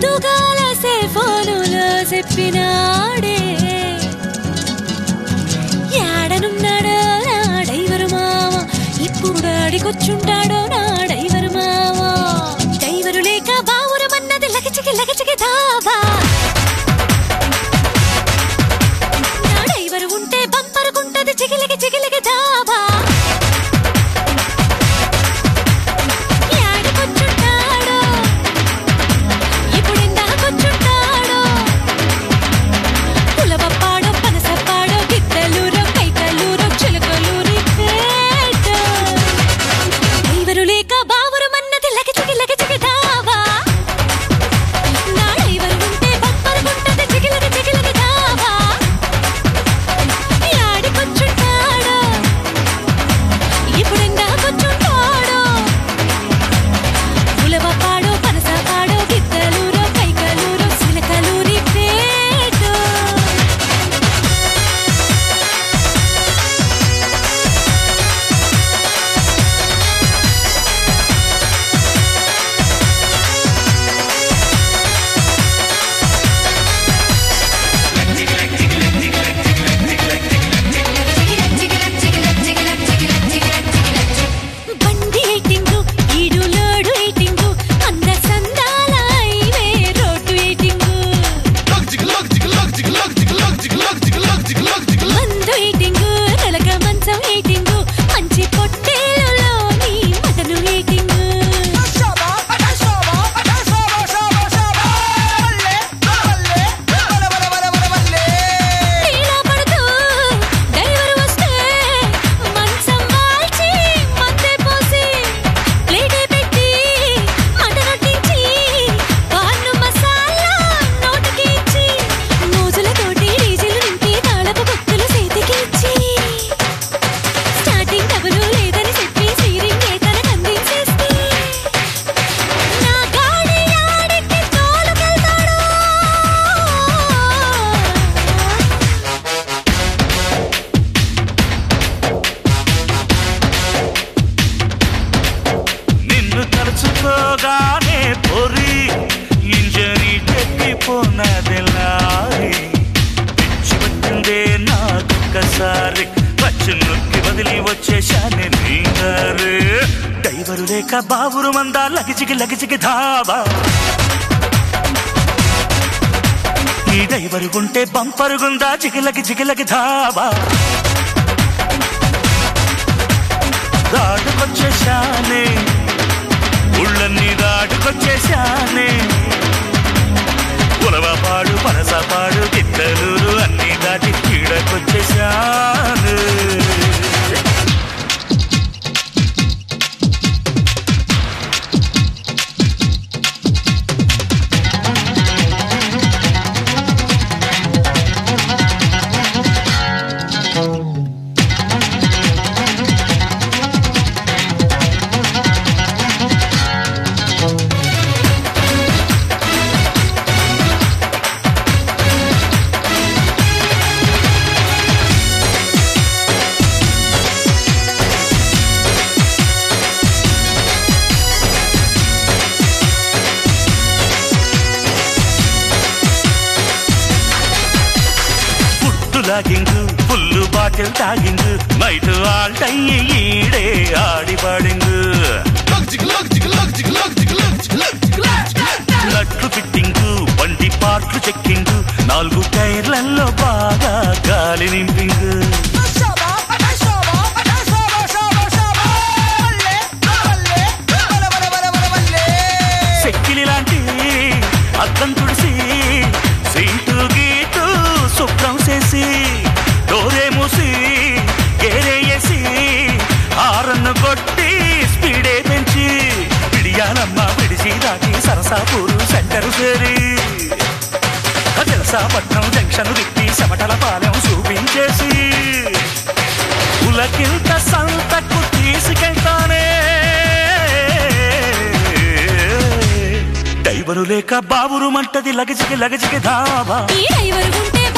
పొద్దుగాల సెల్ఫోనులో చెప్పినాడే యాడనున్నాడో నా డైవరు మామ ఇప్పుడు అడిగొచ్చుంటాడో నా డైవరు మామ డైవరు లేక బావురమన్నది లగచికి లగచికి దాబా నా డైవరు ఉంటే బంపరుకుంటది చిగిలికి చిగిలికి దాబా డైవరు లేక బావురు మందా లగిచికి లగిచికి ధాబా ఈ డైవరు ఉంటే బంపరుగుందా జిగిలకి జిగిలకి ధాబా దాటుకొచ్చేశానే ఉళ్ళన్నీ దాటుకొచ్చేశానే ఉలవపాడు పనసపాడు గిత్తలూరు అన్నీ దాటి కీడకొచ్చేశాను లాగింగు ఫుల్లు బాటిల్ తాగింగు నైట్ ఆల్ టై ఈడే ఆడి పాడింగు లట్లు ఫిట్టింగు బండి పార్ట్లు చెక్కింగు 4 టైర్లలో బాగా గాలి నింపింగు సెక్కిలి లాంటి అద్దం తుడిసి సీటు గీటు శుభ్రం చేసి డోరే మూసి గేరేసి హారన్ను కొట్టి స్పీడే పెంచి పిడియాలమ్మ పిడిసి దాటి సరసాపూరు సెంటరు చేరి తెలుసాపట్నం జంక్షన్ తిప్పి చెమటల పాలెం చూపించేసి ఉలకింత సంతకు తీసుకెళ్తానే డైవరు లేక బావురు మంటది లగజికి లగజికి ధాబా ఈ డైవరు ఉంటే